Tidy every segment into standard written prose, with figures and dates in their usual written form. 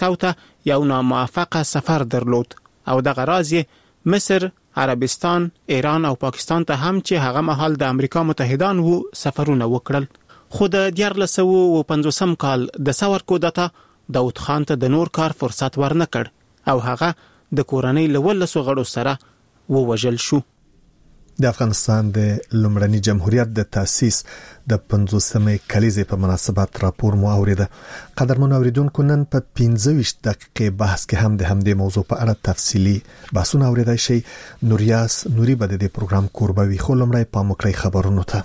راتګ ته یو ناموفقه سفر درلود او دغه راز مصر، عربستان، ایران او پاکستان ته هم چې هغه مهال د امریکا متحدان وو سفرونه وکړل. خو د 1950 کال د ثور کودتا داود خان ته د نور کار فرصت ورنکړ او هغه د کورنۍ له 12 غړو سره ووژل شو. د افغانستان د لومړني جمهوریت د تاسیس د 50مې کلیزې په مناسبت راپور مو اوریده. قدرمن اوریدونکو، نن په 15 دقیقې بحث کې هم د همدې موضوع په اړه تفصیلی بحثونه اوریدای شي. نوریاس نوري به د پروګرام قربوي. خو لمړی پام وکړئ خبرونو ته.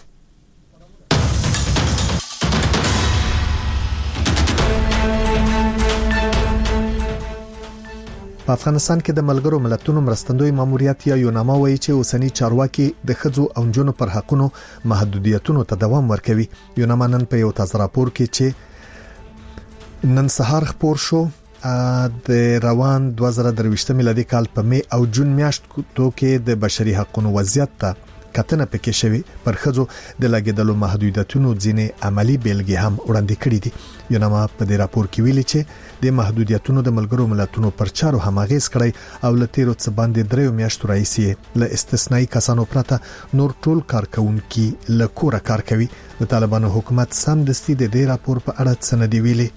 په افغانستان کې د ملګرو ملتونو مرستندوی ماموریت یا یوناما وایي چې اوسنی چارواکي د ښځو او نجونو پر حقونو محدودیتونو ته دوام ورکوي. یوناما نن په یو تازه راپور کې چې نن سهار خپور شو د روان 2023 میلادي کال په می او جون میاشتو کې د بشري حقوقو وضعیت ته کتنه پکې شوی. پر ښځو د لګیدلو محدودیتونو ځینې عملی بیلګې هم وړاندې کړې دي. یوناما په دې راپور کې ویلي چې د محدودیتونو د ملګرو ملتونو پر چارو هماغیز کړی او له تیرو څه باندې 3 میاشتو راځي له استثنایی کسانو پرته نور ټول کارکونکي له کوره کار کوي. د طالبانو حکومت سمدستي د دې راپور په اړه څه نه دی ویلي.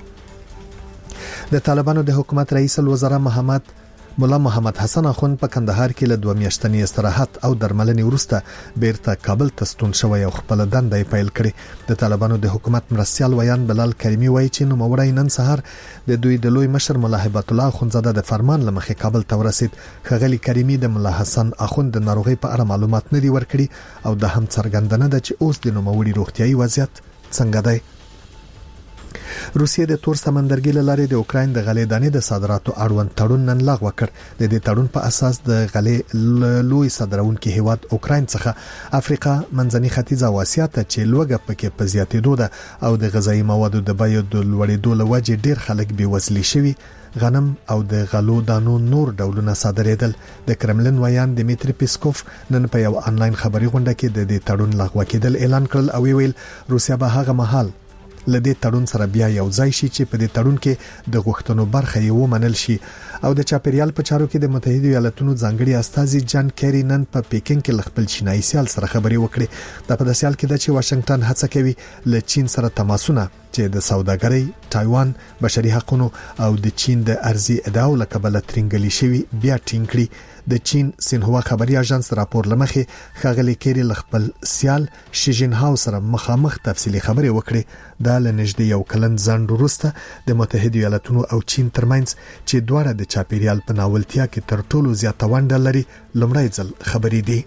د طالبانو د حکومت رئیس الوزرا مولا محمد حسن اخوند په کندهار کې له 2 میاشتنی استراحت او درملنې وروسته بیرته کابل ته ستون شوی او خپل دندې پیل کړې. د طالبانو د حکومت مرستيال ویان بلال کریمی وایي چې نوموړی نن سهار د دوی د لوی مشر مولا هیبت الله اخوندزاده د فرمان لمخې کابل ته ورسید. خغلی کریمی د مولا حسن اخوند د ناروغي په اړه معلومات نه دی ورکړي او د هم څرګندنه ده چې اوس د نوموړي روغتيایي وضعیت څنګه دی. روسیه د تور سمندرګي له لارې د اوکراین د غلې دانې د صادراتو اړوند تړون نن لغوه کړ. د دې تړون په اساس د غلې لوی صادرونکو هیواد اوکراین څخه افریقا، منځني ختیځ او اسیا ته چې لوګه پکې په زیاتېدو ده او د غذایی موادو د بیو د لوړېدو لوجې ډیر خلک بیوزلي شوي، غنم او د غلو دانو نور ډولونه صادرېدل. د کرملن ویان دمیتری پیسکوف نن په یو آنلاین خبري غونډه کې د دې تړون لغوه کېدل اعلان کړل او ویل روسیا به هغه مهال لدې تړون سره بیا یو ځای شي چې په دې تړون کې د غوښتنو برخه یې ومنل شي. او د چاپیریال په چارو کې د متحده ایالاتونو ځانګړي استاذي جان کیری نن په پیکینګ کې خپل چینایي سیال سره خبري وکړي. د په سیال کې د چې واشنگټن هڅه کوي له چین سره تماسونه چې د سوداګرۍ، تایوان، بشري حقوقو او د چین د ارزي ادعاو لکبل ترنګلی شوی بیا ټینګ کړي. د چین سینهوا خبري اژانس راپور لمخې خغلی کیری خپل سیال شي جین هاو سره مخامخ تفصیلی خبري وکړي. دا لنږدې یو کلن ځنډ وروسته د متحده ایالاتونو او چین ترمنځ چې دواړه د چاپیریال په ناولتیا کې تر ټولو زیاته ونډه لري لومړی ځل خبري دي.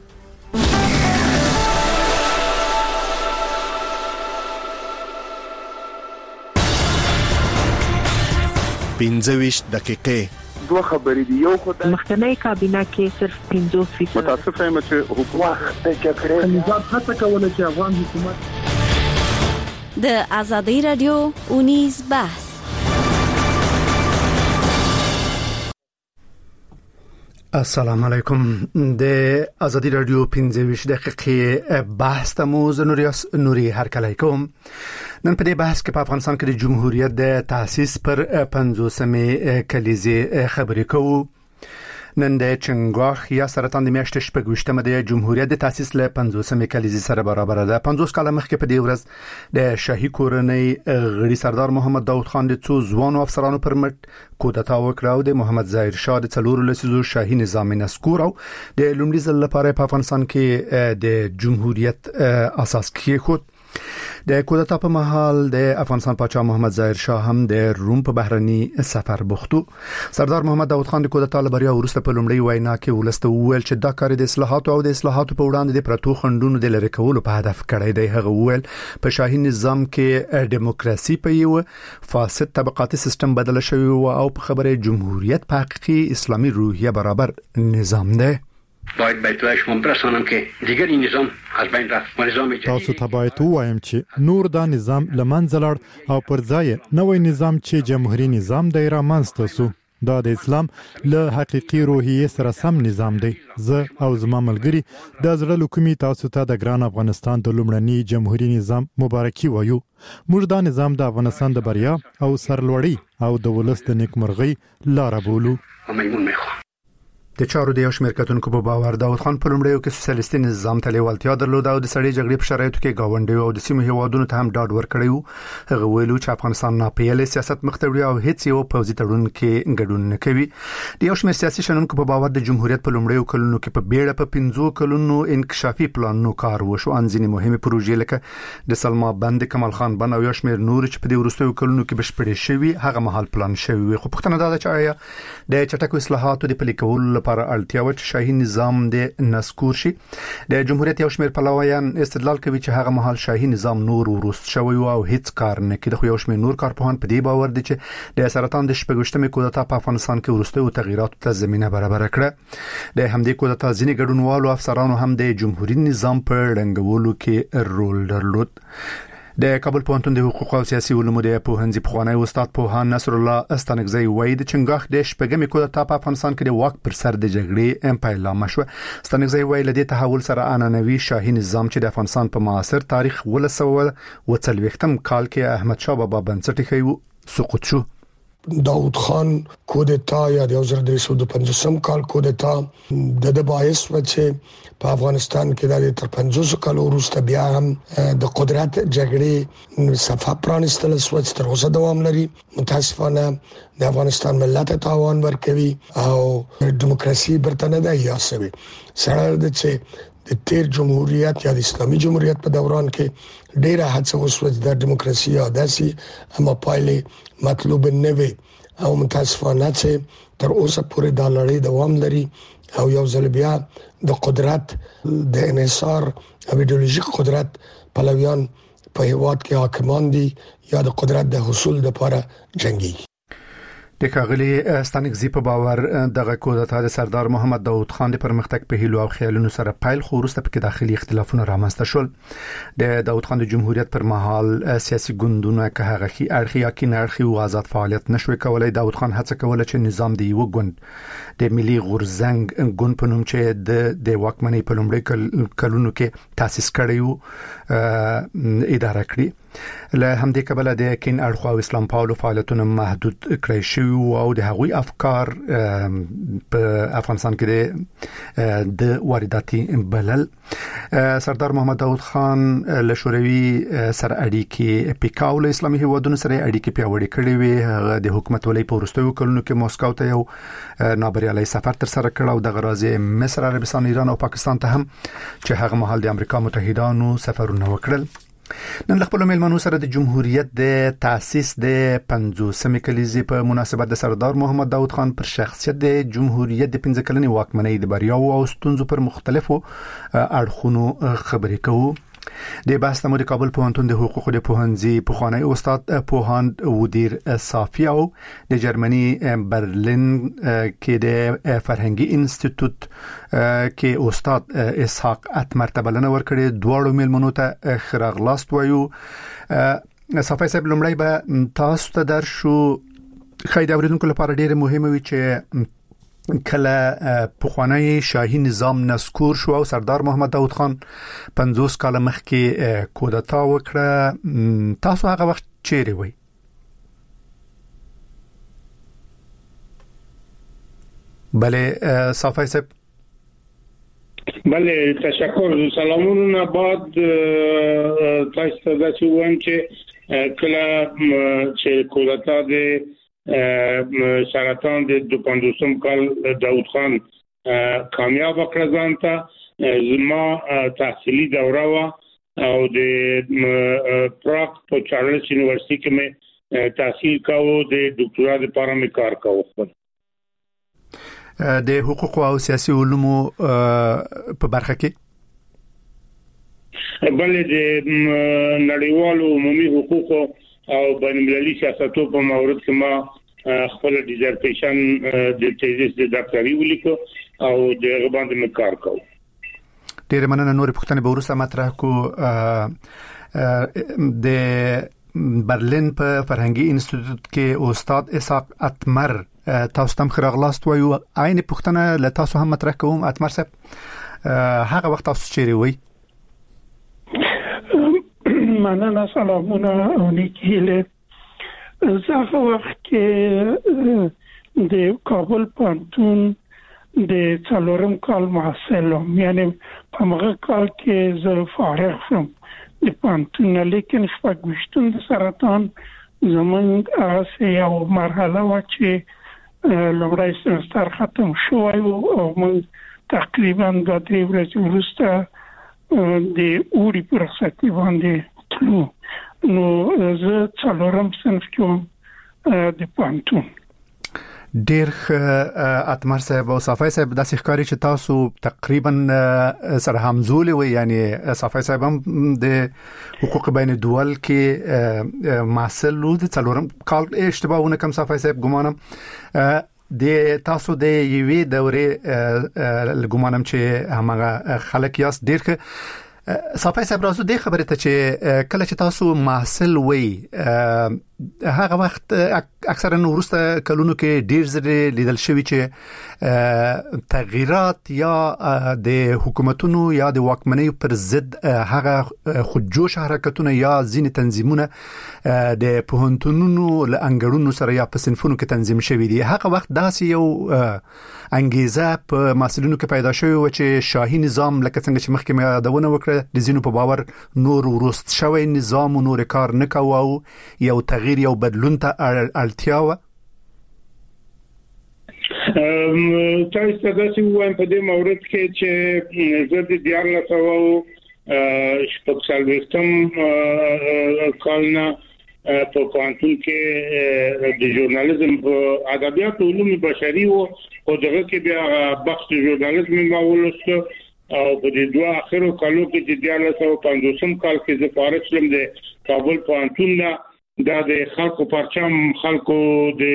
15 دقیقې دوه خبرې دي. یو خدای مخکنی کابینه کې صرف 50% متاسف یم چې حکومت د کړې نظام هڅه کوله چې افغان حکومت د ازادي رادیو اونیز بحث. السلام علیکم. د ازادي رادیو 15 دقیقې بحث ته مو زنوریاس نوري هرکلی کوم. نن په دې بحث کې په افغانستان کې د جمهوریت د تاسیس پر 50مې کلیزې خبرې کوو. نن د چنګاخ یا سرطان د میاشتې 28مه د جمهوریت د تاسیس له 50مې کلیزې سره برابر ده. 50 کال مخکې په دې ورځ د شاهي کورنۍ غړي سردار محمد داود خان د څو ځوانو افسرانو پر مټ کودتا وکړه او د محمد ظاهر شاه د څلورو لسیزو شاهي نظام نسکور او د لومړي ځل لپاره په افغانستان کې د جمهوریت اساس کېښود. د کودتا په مهال د افغانستان پاچا محمد ظاهر شاه هم د روم په بهرني سفر بوختو. سردار محمد داود خان د کودتا لبریا وروسته په لومړی وینا کې ولسته وویل چې دا کار د اصلاحاتو او د اصلاحاتو په وړاندې د پرتو خندونو د لری کولو په هدف کړی دی. هغه وویل په شاهي نظام کې دیموکراسي په یو فاسد طبقاتي سیستم بدل شوی او په خبره جمهوریت په حقيقي اسلامي روحیه برابر نظام دی. باید بیتوای شما برسانم که دیگر این نظام از بین رفت و نظام تاسو ته باید وایم چې نور دا نظام لمنځه لاړ او پر ځای نوې نظام چې جمهوریت نظام دی را منځته سو. دا د اسلام له حقيقي روحیه سره سم نظام دی. زه او زما ملګری د زړه لکومي تاسو ته د ګران افغانستان د لومړني جمهوریت نظام مبارکي وایو. موږ دا نظام د افغانستان د بریا او سرلوړی او د ولس د نیکمرغۍ لار بولو. د چارو د یو شمېر کتونکو په باور داود خان په لومړیو کې سوسیالیستي نظام ته لیوالتیا درلوده او د سړې جګړې په شرایطو کې گاونډي او د سیمې هیوادونو ته هم ډاډ ورکړی وو. هغه ویلو چې افغانستان ناپیل سیاست مخ ته وړي او هیڅ یو پوځي تړون کې ګډون نه کوي. د یو شمېر سیاسي شنونکو په باور د جمهوریت په لومړیو کلونو کې په بیړه په 15 کلونو انکشافي پلانونو کار وشو. ان ځینې مهمه پروژې لکه د سلما بند، کمال خان بند او یو شمېر نور چې په دې وروستیو کلونو کې بشپړې شوي هغه مهال پلان شوی. خو پښتنه دا چې آیا د چټکو اصلاحاتو د پلي کولو لپاره اړتیا و شاهي نظام د نسکور شي؟ د جمهوریت یو شمېر پلویان استدلال کوي چې هغه مهال شاهي نظام نور ورست شوی او هیڅ کار نه کوي. خو یو شمېر نور کارپوهان په دې باور دي چې د سرطان د شپږشتمې کودتا په افغانستان کې ورستیو تغیراتو ته زمينه برابر کړه. د همدې کودتا ځینې ګډونوالو افسرانو هم د جمهوریت نظام په ړنګولو کې رول درلود. د کابل پوهنتون د حقوق او سیاسي علومو د پوهنځي پخوانی استاد پوهان نصر الله استانکزی وایي د چنګاخ د شپږمې کودتا په افغانستان کې د واک پر سر د جګړې پیلامه شو. استانکزی وایي لدې تحول سره عنعنوي شاهي نظام چې د افغانستان په معاصر تاریخ 1940م کال کې احمد شاه بابا بنسټ ایښی سقوط شو. داود خان کودتا یا د 1950 کال کودتا د باعث و چې په افغانستان کې د تر 50 کال وروسته بیا هم د قدرت جګړې صفه پرانستل شو چې تر اوسه دوام لري. متاسفانه د افغانستان ملت تاوان ورکوي او دیموکراسي برتنه ده یا سوي سره د چې د تیر جمهوریت یا د اسلامي جمهوریت په دوران کې ډیره هڅه وشوه د دیموکراسي او داسي اما پایلې مطلوب نه وي او متاسفانه چې تر اوسه پورې دا لړۍ دوام لري او یو ځل بیا د قدرت د انحصار او ایدئولوژیک قدرت پلویان په هیواد کې حاکمان دي یا د قدرت د حصول لپاره جنگي. د کاغلی استانکزی په باور دغه کودتا د سردار محمد داود خان د پرمختګ په هیلو او خیالونو سره پیل خو وروسته پکې داخلي اختلافونه رامنځته شول. د داود خان د جمهوریت پر مهال سیاسي ګوندونه که هغه خي اړخي یا کینارخي او آزاد فعالیت نشوي کولای. داود خان هڅه کوله چې نظام د یو ګوند د ملي غورزنګ ګوند په نوم چې د واکمنۍ په لومړي کلونو کې تاسیس کړی اداره کړی. له همدې کبله د کین اړخو او اسلام پالو فعالیتونه محدود کړی شو او د هغوی افکار په افغانستان کې د وارداتي بلل. سردار محمد داود خان له شوروي سره اړیکې پیکاو له اسلامي هیوادونو سره اړیکې پیاوړې کړې وي. د حکومت ولې په وروستیو کلونو کې مسکو ته یو نابریالي سفر تر سره کړ او د غرازي مصر، عربستان، ایران او پاکستان ته هم چې هغه مهال د امریکا متحدانو سفرونه وکړل. نن خپل میلمنو سره د جمهوریت د تاسیس د 50مې کلیزې په مناسبت د سردار محمد داود خان پر شخصیت د جمهوریت د 15 کلنې واکمنۍ د بریاو او ستونزو پر مختلفو اړخونو خبرې کوو. د بحث د کابل پوهنتون د حقوقو د پوهنځي پخوانی استاد پوهاند ودیر صافی او د جرمني برلین کې د فرهنګي انسټیټیوټ کې استاد اسحاق اتمر ته بلنه ورکړې. دواړو میلمنو ته خراغلاست وایو. صافی صاحب لومړی به تاسو ته درشو خیر اوریدونکو لپاره ډیره مهمه وي چې کله پخوانی شاهي نظام نسکور شو او سردار محمد داود خان 50 کال مخکې کودتا وکړه، تاسو هغه وخت چیرې وئ؟ بله صافی صاحب. بله تشکر. سلامونه. بعد تاسو ته دا چې وایم چې کله چې کودتا د سرطان د 52 کال داود خان کامیاب کړ ځانته زما تحصیلي دوره وا او د پراګ په چارلز یونیورسيټي کې مې تحصیل کاوه. د ډاکټرا لپاره مې کار کاوه. د حقوق او سیاسي علومو په برخه کې بلې د نړیوالو عمومي حقوقو او بین‌المللي سیاستو په مورد کې ما خپل ډیزرټیشن د تیزیس د ډاکټري ولیکو او د غباند مې کار کاوه. ډېر مننه. نور پوښتنې به وروسته مطرح کو. د برلین په فرهنګي انسټیټیوټ کې استاد اسحاق اتمر تاسو تم خراغلاست وایو عین پښتنه له تاسو هم مطرح کوم اتمر صاحب هغه وخت تاسو چیرې وای مننه سلامونه او نیکیله زه وخت کې د کابل پانتون د څلورم کال محصلم یعنی په هغه کال کې زه فارغ شوم د پانتون لیکن شپږ د سرطان زمونږ هغه یو مرحله و چې لومړی سمستر ختم شوی او موږ تقریبا 2 ورځې وروسته د اوړي په رخصتي باندې تلو نو زه څلورم صنف کې د پانتون ډیر اتمر صاحب او صافی صاحب د ښکاری چې تاسو تقریبا سره همزول وي یعنی صافی صاحب هم د حقوق بین الدول کې محصل د څلورم کال اشتباهونه کم صافی صاحب ګمانم د تاسو د یوې دورې ګمانم چې همغه خلک یاست ډیر صافی صاحب راځو د خبره ته چې کله چې تاسو محصل وي هغه وخت اکثرا ورسته کلونو کې ډیر زړه لیدل شوی چې تغیرات یا د حکومتونو یا د واکمنۍ پر ضد هغه خودجوش حرکتونه یا ځینې تنظیمونه د پوهنتونونو له انګړونو سره یا په صنفونو کې تنظیم شوی دي هغه وخت داسې یو انګیزه په مسلونو کې پیدا شوی و چې شاهي نظام لکه څنګه چې مخکې مې یادونه وکړه د زینو په باور نور ورست شوی نظام او نور کار نه کوو یو تغییر یو بدلون ته اړتیا و تاسو ته چې وایم په دې مورد کې چې زه د دیار لاسو شپږ کالنا په پانتون کې د ژورنالیزم په ادبیات او علوم بشري او دغه کې بیا بخش ژورنالیزم ما ولوسته او په دې دوه اخرو کالو کې چې دیار لاسو 15 کال کې زه فارغ شوم د کابل پانتون دا د خلکو پرچم خلکو د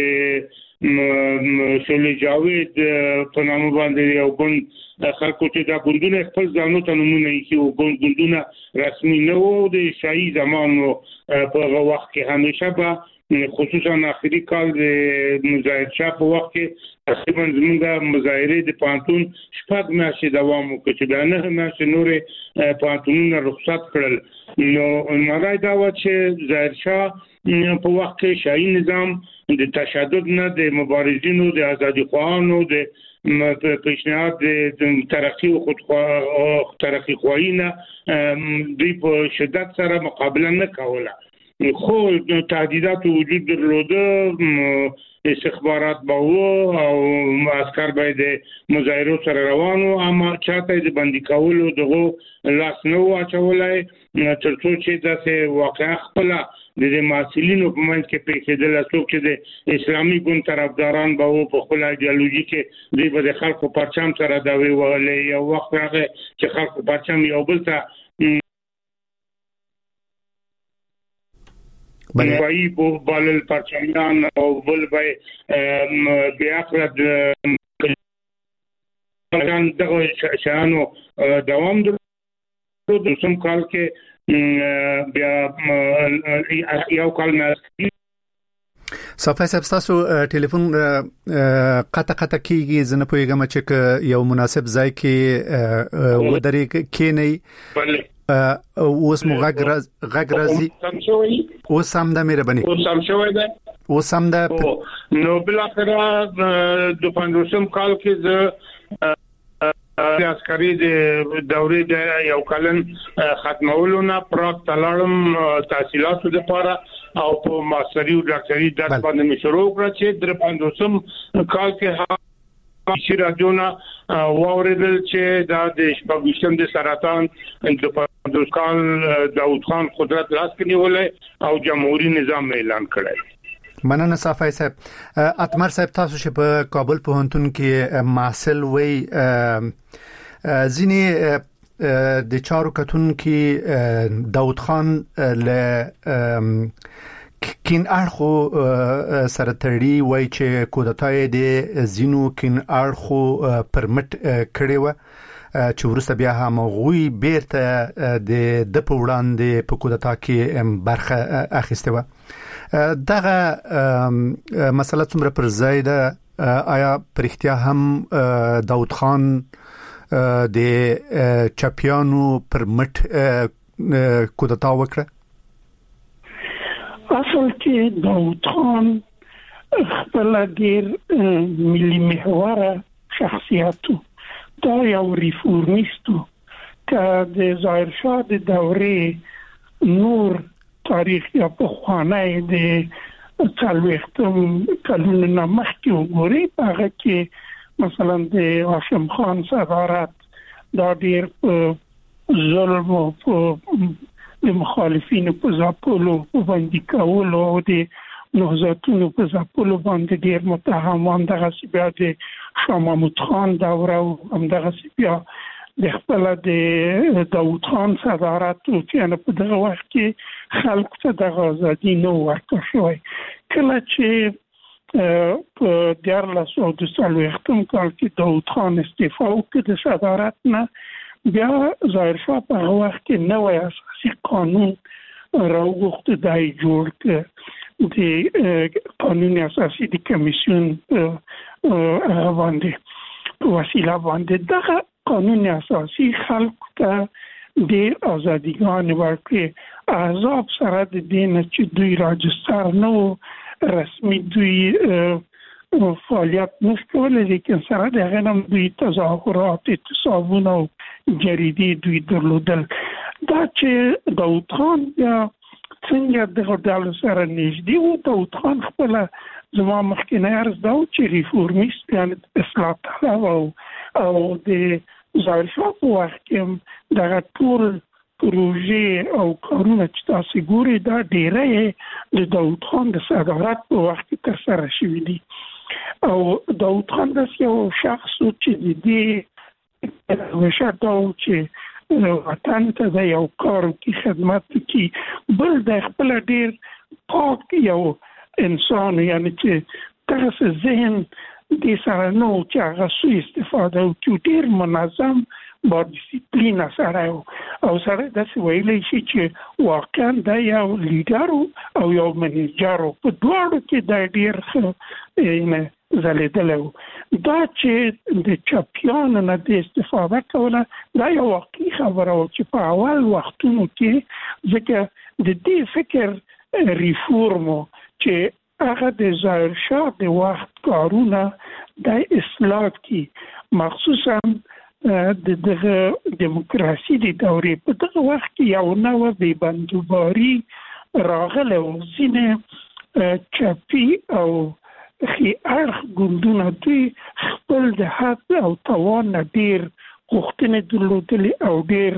شولې جاوید په نامه باندې یو ګوند خلکو چې دا ګوندونه خپل ځانو ته نمونه یې او ګوندونه رسمي نه وو د شاهي زمانو په هغه وخت کې همیشه به خصوصا اخري کال د مظاهر شاه په وخت کې تقریبا زموږه مظاهره د پانتون شپږ میاشتې دوام وکړ چې دا نه میاشتې نورې پانتونونه رخصت کړل نو مرای دا و چې ظاهر شاه په وخت کې شاهي نظام د تشدد نه د مبارزینو د ازادي خواهانو د پیشنهاد د ترقی او ترقی خواهینه د په شدت سره مقابله نه کوله خو تهدیدات وجود درلوده استخبارات باو او عسكر باید مظاهرو سره روانو اما چاته د بندي کولو دغه لاس نو اچولای ترڅو چې داسې واقع خپل د محصلینو په منځ کې پیښېدل څوک چې د اسلامي ګوند طرفداران باو په خپل ایدئولوژي کې دوی به د خلکو پرچم سره دا ویولې یو وخت راغی چې خلکو پرچم یو بل ته بلوایی په بالل پرچمیان او بل بای بیا خلک دغه شانو دوام د سم کال کې بیا یو کال نه صافی صاحب تاسو ټلیفون قطه کیږي زنه پویګم چې یو مناسب ځای کې ودرې کینی اوس مو غږ راځي اوس هم د مهرباني اوس هم شوی ده اوس هم د نو بل اخره د 15 کال کې زه د عسکري د دورې د یو کلن ختمولو نه پراخ تلاړم تحصیلاتو لپاره او په ماستری او ډاکټري درس باندې مې شروع کړ چې د 15 کال کې چې راځونه واوریدل چې دا د شپږم د سرطان د 15 کال داوود خان قدرت لاس کې نیولې او جمهوریت نظام اعلان کړی مننه صافی صاحب اتمر صاحب تاسو چې په کابل پوهنتون کې محصل وي ځینې د چارو کتون کې داوود خان له کین اړخو سره تړي وای چې کودتای د زینو کین اړخو پرمټ کړي و چې ورسته بیا هم غوي بیرته د په وړاندې په کودتا کې برخه اخیسته و دغه مسله څومره پر ځای ده؟ آیا پرختیا هم داود خان د چپیانو پر مټ کودتا وکړه؟ اصل کې داود خان خپل ډیر ملي محوره شخصیت دا یو ریفورمیستو که د ظاهر شاه د دورې نور تاریخ یا په خوانه د څلوېښتم کلونو مخکې وګورئ هغه کې مثلا د هاشم خان صدارت دا ډیر ظلم او د مخالفینو په ځاپلو باندې کولو او د نهضتونو په ځاپلو باندې ډیر متهمان دغه بیا د شاه محمود خان دوره او همدغه بیا د خپل د داود خان صدارت او چې په دغه وخت کې خلکو ته د آزادي نو ورکړ شوی. کله چې په 1440 کال کې داود خان استعفا وکړ د صدارت نه، بیا ظاهر شاه په هغه وخت کې نوی اساسي قانون راوغوښت دی جوړ کړ د قانون اساسي د کمیسیون باندې په وسیله باندې دغه قانون اساسي خلکو ته د ازادیګان ورکړي. احزاب سره د دین چې دوی راجستر نو رسمي دوی فعالیت نشکولی، لیکن سره د هغه هم دوی تظاهرات، اعتصابونه او جریدې دوی درلودل. دا چې داود خان یا څنګه دغه ډلو سره نږدې و، داود خان خپله زما مخکینی عرض دا و چې ریفورمیست یعنې اصلاح طلب او د ظاهر شاه په وخت کې هم دغه ټول پروژې او کارونه چې تاسې ګورئ دا ډیری د داود خان د صدارت په وخت کې ترسره شوي دي. او داود خان داسې یو شخص و چې د دې همیشه دا و چې وطن ته د یو کار وکړي، خدمت وکړي. بل د خپله ډېر پاک یو انسان یعنې چې دغسې ذهن دې سره نه و چې هغه سوء استفاده وکړي، ډېر منظم با ډیسپلین سره او سره داسې ویلی شي چې واقعا دا یو لیډر او یو منیجر په دواړو کې دا ډېر ښه ځلېدلی و. دا چې د چپیانو نه د استفاده کوله دا یو واقعي خبره و چې په اول وختونو کې ځکه د دې فکر ریفورمو چې هغه د ظاهر شاه د وخت کارونه د اصلاح کې مخصوصا د دغه دیموکراسي د دورې په دغه وخت کې یو نوع بې بندوباري راغلی و. ځینې چپي او خي اړخ ګوندونه دوی خپل د حد او توان نه ډېر غوښتنې درلودلې او ډېر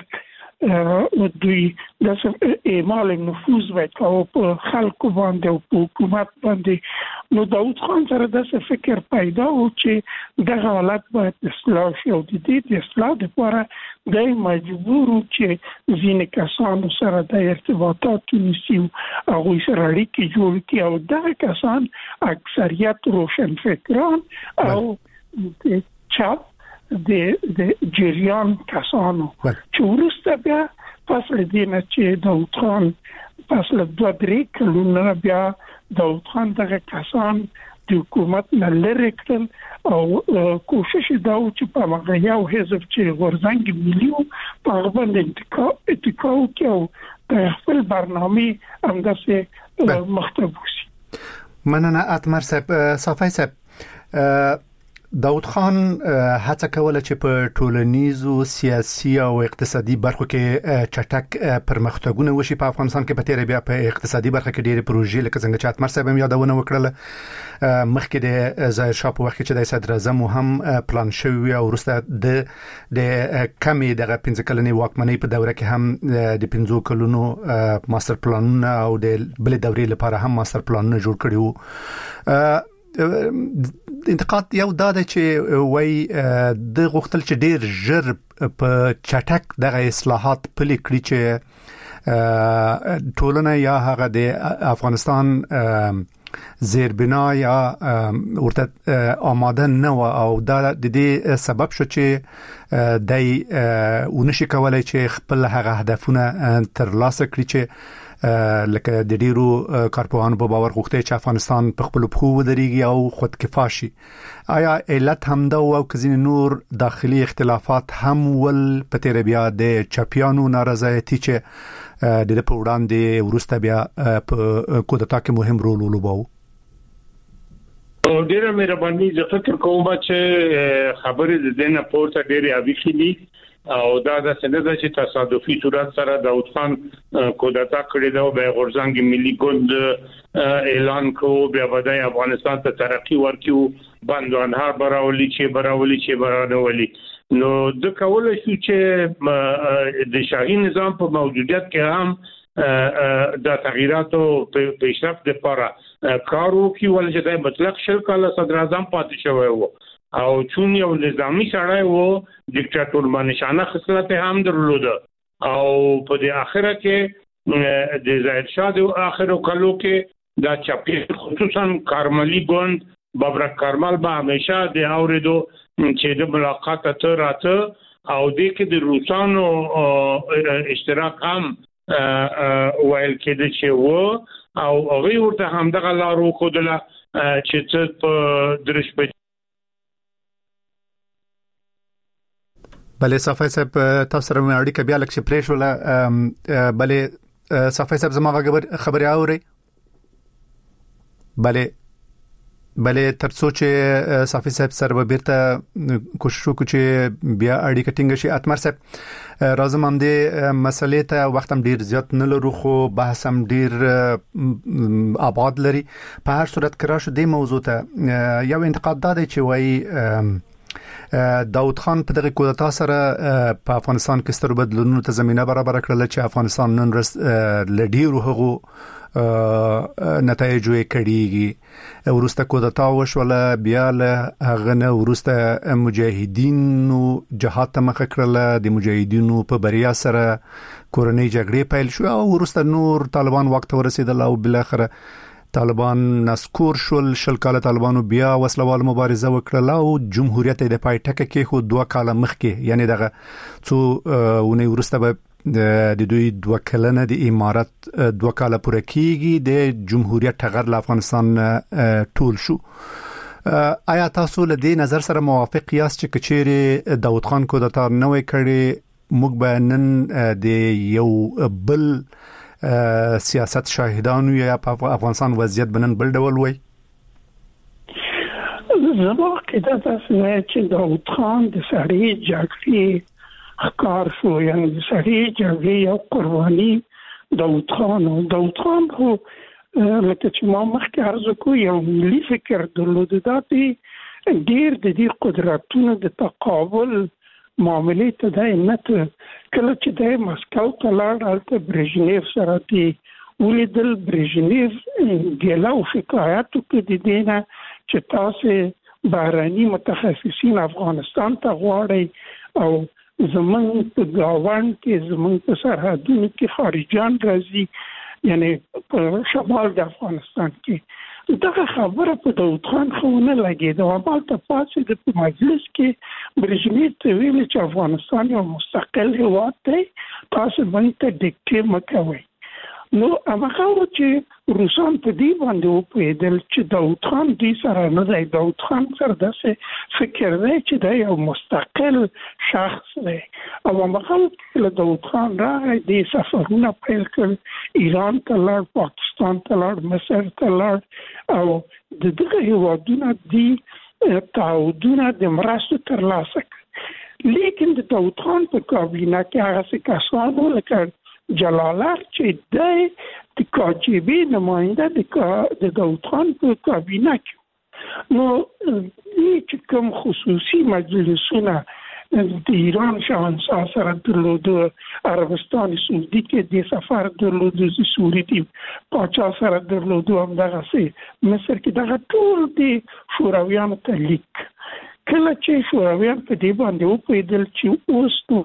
دوی داسې اعمال نفوذ وکړ په خلکو باندې او په حکومت باندې. نو داود خان سره داسې فکر پیدا و چې دغه حالت باید اصلاح شي او د دې د اصلاح لپاره دی مجبور و چې ځینې کسانو سره د ارتباطات ونیسي، هغوی سره اړیکې جوړ کړي او دغه کسان اکثریت روشنفکران او د چپ د جریان کسانو چې وروسته بیا پس له دې نه چې داود خان پس له 2-3 کلونو بیا داود خان دغه کسان د حکومت نه لرې کړل او کوشش دا و چې په هغه یو حزب چې غورځنګ ملي و په هغه باندې اتکا وکړي او خپل برنامې همداسې مخته بوځي. مننه اتمر صاحب. صافی صاحب، داود خان هڅه کوله چې په ټولنیزو، سیاسي او اقتصادي برخو کې چټک پرمختګونه وشي. په افغانستان کې په تیر بیا په اقتصادي برخه کې ډېرې پروژې لکه څنګه چې اتمر صاحب هم یادونه وکړله مخکې د ظاهر شاه په وخت کې چې د صدر اعظم هم پلان شوی او وروسته د کمی دغه 15 کلنې واکمنۍ په دوره کې هم د 15 کلونو ماستر پلانونه او د بل دورې لپاره هم ماستر پلانونه جوړ کړي وو. انتقاد یو دا ده چې وای د غوښتل چې ډیر ژر په چټک دغه اصلاحات پلي کړي چې ټولنه یا هغه د افغانستان زیربنا یا ورته آماده نه و او دا د دې سبب شو چې دای ونشي کولای چې خپل هغه هدفونه ترلاسه کړي چې لکه د ډیرو کارپوهانو په باور غوښتي چې افغانستان په خپل پخو ودرېږي او خودکفا شي. آیا علت همدا او کزین نور داخلي اختلافات هم ول په تیر بیا د چاپیانو نارضایتي چې د په وړاندې ورسته بیا په کودتا کې مهم رول ولوباو؟ ډیره مهرباني، زه فکر کوم چې خبرې د دینه پورته ډیره اویخي دي او دا د سند چې تصادفي صورت سره داود خان کودتا کړی دا به غورځنګ ملي ګوند اعلان کو بیا بدای افغانستان ته ترقی ورکیو بندوانها براولي چې برانولي. نو د کول شو چې د شاهي نظام په موجودیت کې هم د تغییراتو په پیشرفت لپاره کارو کې ولې د مطلق شل کاله صدر اعظم پاتې شوی وو او چون یو نظامی سړی وو ډیکټاتور مانشانه خصلت هم درلوده او په د اخره کې د ظاهر شاه د اخرو کلو کې دا چاپی خصوصا کارملی ګوند بابرک کارمل به همیشه د اوریدو چې د ملاقات ته راته او د کې د روسانو اشتراک هم وایل کېده چې و او هغه ورته هم دغه لارو خودله چې څه په درش په بله صافی صاحب تاسو سره مې اړیکه بیا لکه پریش ولا بله صافی صاحب زما خبري اوري بله ترڅو چې صافی صاحب سره بیرته کوشش وکړو چې بیا اړیکه ټینګ شي. اتمر صاحب راځم هم دې مسلې ته وخت هم ډیر زیات نه لرو خو بحث هم ډیر آباد لري. په هر صورت کې راشه دې موضوع ته یو انتقاد دا دی چې وایي داود خان په دغه کودتا سره په افغانستان کې ستر بدلونونو ته زمينه برابر کړل چې افغانستان نن ورځ لډیرو هغو نتایج یې کړيږي. ورسته کودتا وشوله بیا له غنه ورسته مجاهدینو جهاد ته مخ کړل، د مجاهدینو په بریا سره کورنۍ جګړې پیل شو او ورسته نور طالبان وخت ورسېدل او بل اخر طالبان نسکور شل کاله طالبانو بیا وسلوال مبارزه وکړه او جمهوریت د پای ټکه کې خو 2 کاله مخکې یعنی دغه څو ونې ورسته به د دوی 2 کلنه د امارت 2 کاله پوره کیږي د جمهوریت ټغر له افغانستان ټول شو. آیا تاسو له دې نظر سره موافق یاست چې کچېره داود خان کودتا نه وای کړی موږ به نن د یو بل سیاست شاهدانو یا په افغانستان وضعیت بنن بل ډول وای؟ زما قیده تاسو چې داود خان د سړی جګړې ښکار شو، یعنی د سړی جګړې یو قرباني داود خان خو لکه چې ما مخکې عرض کوم یو ملي فکر درلود، دا ډیر د دې قدرتونو د تقابل معاملې ته دا نه کله چې د مسکو ته لاړ هلته برژنیف سره دی ولیدل. برژنیف ګیله او شکایت وکړ د دې نه چې تاسو بهرني متخصصین افغانستان ته غواړئ او زمونږ په ګاونډ کې زمونږ په سرحدونو کې خارجيان راځي، یعنی په شمال د افغانستان کې. دغه خبره په داود خان خو نه لګېده او مالته پاسې د مجلس کې برژنیف ته ویل چې افغانستان یو مستقل هیواد دی، تاسو باندې ته ډیکټې مکوئ. نو هغه چې روسان په دې باندې وپوهېدل چې داود خان دې سره نه دی، داود خان سره داسې فکر دی چې دا یو مستقل شخص دی او هغه له داود خان راغی دې سفرونه پیل کړل، ایران ته لاړ، پاکستان ته لاړ، مصر ته لاړ او د دغه هیوادونو دې تعهدونه د مرستو ترلاسه کړل. لیکن د داود خان په کابینه کې هغه څه کسان ولکړ جلالت چې د کاجبی نماینده د داود خان په کابینه کې نو چې کوم خصوصي مجلسونه د ایران شاهنشاه سره درلود، عربستان سعودي کې د سفر درلود، سعودي کې پاچا سره درلود، همدغه سي مصر کې دغه ټول د شورویانو ته لیک. کله چې شورویان په دې باندې وپوهېدل چې اوس نو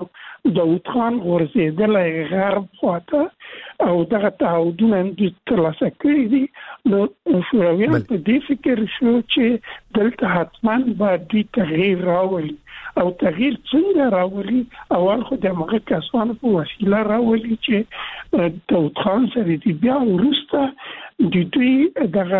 داود خان ورزیدلې غرب خواته او دغه تعهدونه د ترلاسه کړی دي نو شورویان په دې فکر شو چې دلته حتما باید دوی تغییر راولي او تغییر څنګه راولي اول خو د هغه کسانو په وسیله راولي چې داود خان سره دی بیا وروسته د دوی دغه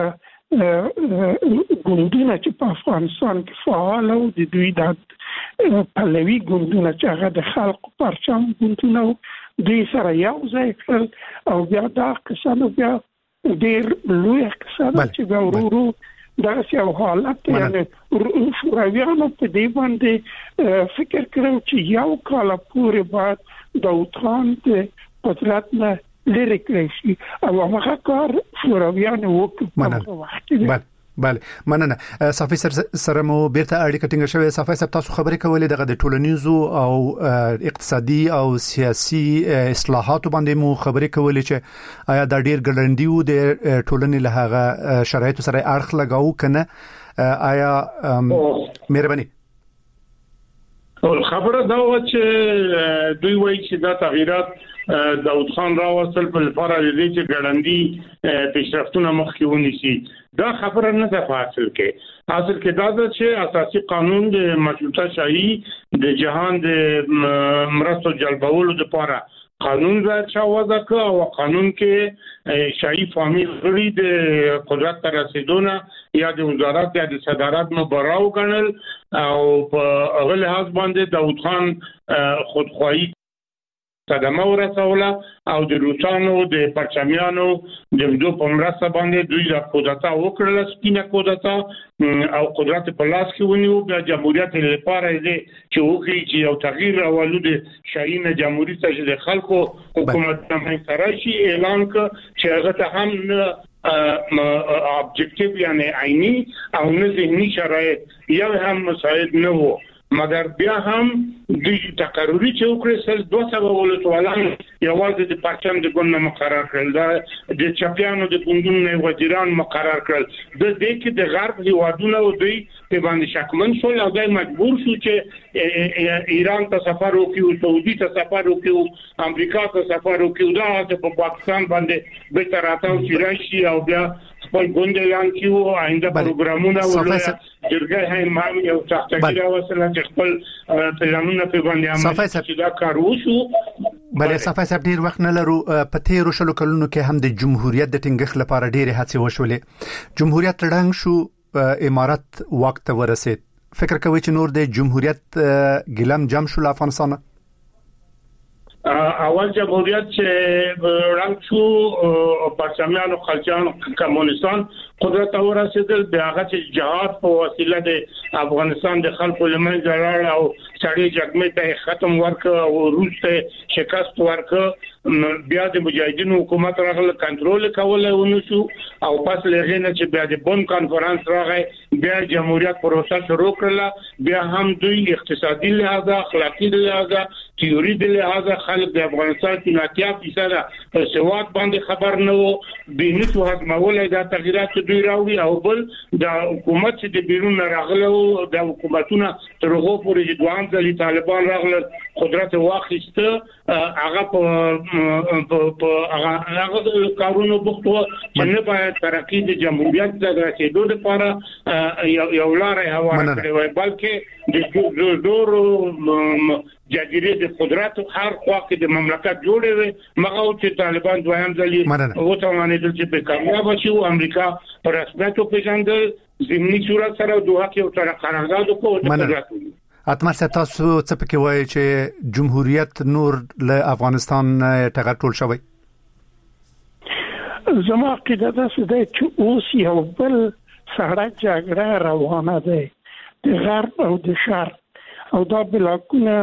ګوندونه چې په افغانستان کې فعال او د دوی د پهلوي ګوندونه چې هغه د خلکو پرچم ګوندونه دوی سره یو ځای کړل او بیا دا کسانو بیا ډېر لوی کسانو چې بیا ورو دا یو حالت یعنی شورویانو په دې باندې فکر کړو چې یو کال پورې بعد داود خان د قدرت نه لري کړی او هغه کار شورویان وکړ. بله مننه صافي سره مو بیرته اړیکه ټینګه شوې. صافي صاحب تاسو خبرې کولې دغه د ټولنیزو او اقتصادي او سیاسي اصلاحاتو باندې مو خبرې کولې چې آیا دا ډیر ګړندی وو د ټولنې له هغه شرایطو سره اړخ لګاو کنه آیا مهرباني خبره دا و چې دوی وایي چې دا تغییرات داود خان راوصل په لپاره دې چې ګړندی پیشرفتونه مخکې ونیسي. دا خبره نه ده حاصل کې دا ده چې اساسي قانون د مشروطه شاهي د جهان د مرستو جلبولو لپاره قانون راځي وضع کړ او قانون کې شاهي فامیل غړي د قدرت تر رسیدونه یا د وزارت یا د صدارت مبراو غنل او په هغه لحاظ باندې داود خان خودخواهی صدمه ورسوله او د روسانو د پرچمیانو د دوه په مرسته باندې دوی د قدرت وکړل سپینه قدرت او قدرت په لاس کې ونیو د جمهوریت لپاره دې چې وکړي چې یو تغییر راولو د شاهینه جمهوریت چې د خلکو حکومت هم ترشي اعلان ک چې هغه ته هم objective یعنی عیني او نه ذهني شرایط یا هم مساعد نه وو مګر بیا هم د تقرری چې وکړل سل 200 ولسوالان یوازې د پارچم د ګوند مقرر کړل د چپیانو د ګوندونو وزیران مقرر کړل د دې کې د غرب هیوادونو دوی په باندې شکمن شول او دای مجبور شو چې ایران ته سفر وکړي سعودي ته سفر وکړي امریکا ته سفر وکړي دا په پاکستان باندې به تر راتاو چې راشي او بیا خپل ګوند اعلان کیو آینده پروګرامونه ولې جرګه هم یو تحقیق راوصله چې خپل پلانونه په باندې عمل چې دا کار وشو. بلې صفای صاحب ډیر وخت نه لرو په تیرو شلو کلونو کې هم د جمهوریت د ټینګښت لپاره ډېرې هڅې وشولې. جمهوریت ړنګ شو امارت وخت ورسید. فکر کوي چې نور د جمهوریت ګلم جام شو افغانستان اول جمهوریت چې ړنګ شو پرچمیانو خلجان کمونستان قدرت ورسېدل بیا هغه چې جهاد په وسیله د افغانستان د خلکو لمن زړه او سړی جګمه ته ختم ورک او روس ته شکست ورک بیا د مجاهدینو حکومت راغله کنټرول کول ونشو او پس لغې نه چې بیا د بون کانفرنس راغی بیا جمهوریت پروسه شروع کړل بیا هم دوی اقتصادي لحاظ اخلاقی لحاظ تیوري د لحاظ خلک د افغانستان کې 90% په سواد باندې خبر نه وو بینتو هضمول د تغیرات دوی راوړي او بل د حکومت چې د بیرون راغله او د حکومتونه تر هغه پورې چې دوام ځلې طالبان راغله قدرت واخیسته هغه په هغه کارونو بوختو چې نه باید ترقی د جمهوریت د رسیدو لپاره یو لارې هواره کړي وای بلکې د زور جزیره د قدرت هر خوا کې د مملکت جوړې وي مغه چې طالبان دویم ځلې او توانې چې په کامیاب شي او امریکا پر رسمیت پیژندل ضمني صورت سره دوه کې او تر قرارداد کوي. اتمر تاسو څه پکې وایي چې جمهوریت نور له افغانستان ټغر ټول شوی؟ زما عقیده ده چې اوس یو بل سړه جګړه روانه ده د غرب او د شرق او دا بلاکونه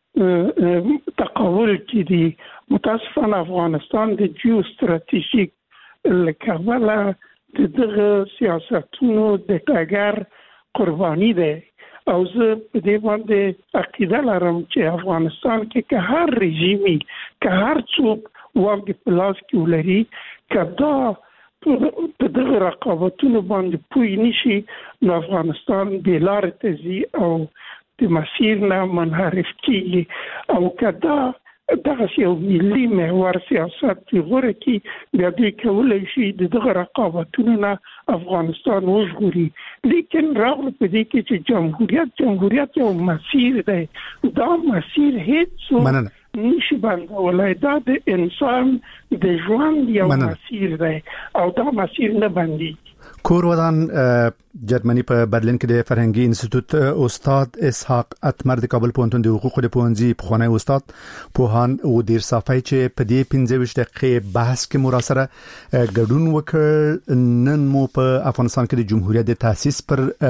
تقابل کې دي. متاسفانه افغانستان د جیو استراتیژیک لکبله د دغه سیاستونو د ټاګر قرباني ده او زه په دې باندې عقیده لرم چې افغانستان کې که هر رژیمي که هر څوک واک په لاس کې ولري که دا په دغه رقابتونو باندې پوه نشي نو افغانستان بې لارې ته ځي او د مسیر نه منحرف کیږي او کدا دغه یو ملي محور سیاست غوړه کی بیا دې کولای شي دغه رقابتونو نه افغانستان وژغوري لیکن راغله په دې کې چې جمهوریت یو مسیر دی دا مسیر هیڅ نشي باندې دا د انسان د ژوند یو مسیر دی او دا مسیر نه باندې کور ودان جرمني په برلین کې د فرهنګي انسټیټیوټ استاد اسحاق اتمر د کابل پوهنتون د حقوقو د پوهنځي پخوانی استاد پوهان او ډیر صافي چې په دې 15 دقیقې بحث کې مراسره ګډون وکړ نن مو په افغانستان کې د جمهوریت د تاسیس پر